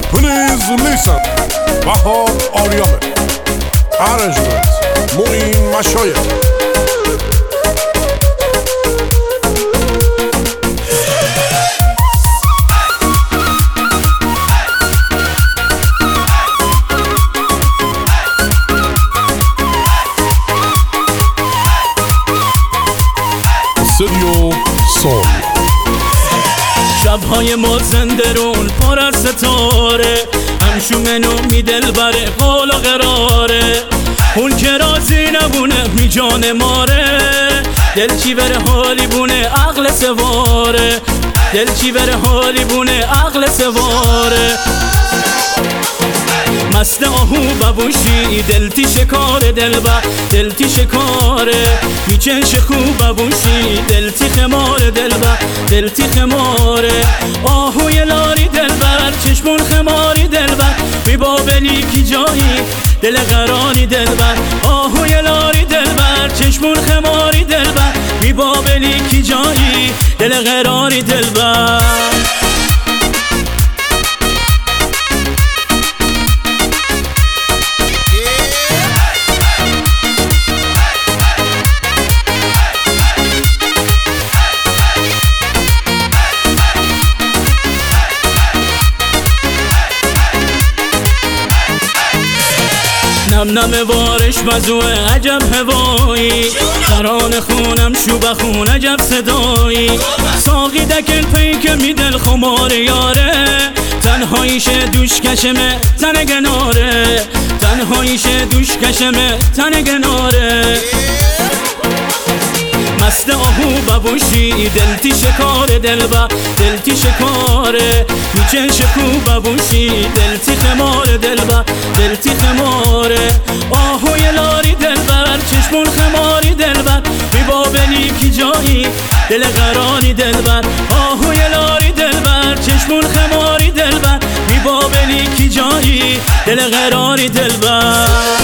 Please listen. Vahab Aryame. Arrangement Mu'in Mashoyev. استودیو سول. شبهای ما زندرون پر از ستاره، همشون می دلبره قول و قراره. اون که راضی نبونه می جان ماره، دل چی بره حالی بونه عقل سواره. دل چی بره حالی بونه عقل سواره. مست آهو ببوشی دلتی شکار دلبر، دلتی شکاره. میچنش خوب ببوشی دلتی خمار دلبر، دلتی خماره. آهوی لاری دلبر چشمون خماری دلبر، بی بابلی کی جایی دل قراری دلبر. آهوی لاری دلبر چشمون خماری دلبر، بی بابلی کی جایی دل قراری دلبر. نم نم بارش مزوه عجب هوایی، ترانه خونم شوبه خون عجب صدایی. ساقی دکن پیک می دل خمار یاره، تنهاییش دوش کشمه تن گناره. تنهاییش دوش کشمه تن گناره. مست آهو ببوشی دلتی شکار دلبر، دلتی شکاره. میچنش خوب ببوشی دلتی خمار دلبر، دلتی خماره. آهوی لاری دلبر چشمون خماری دلبر، بی بابلی کی جایی دل قراری دلبر. آهوی لاری دلبر چشمون خماری دلبر، بی بابلی کی جایی دل قراری دلبر.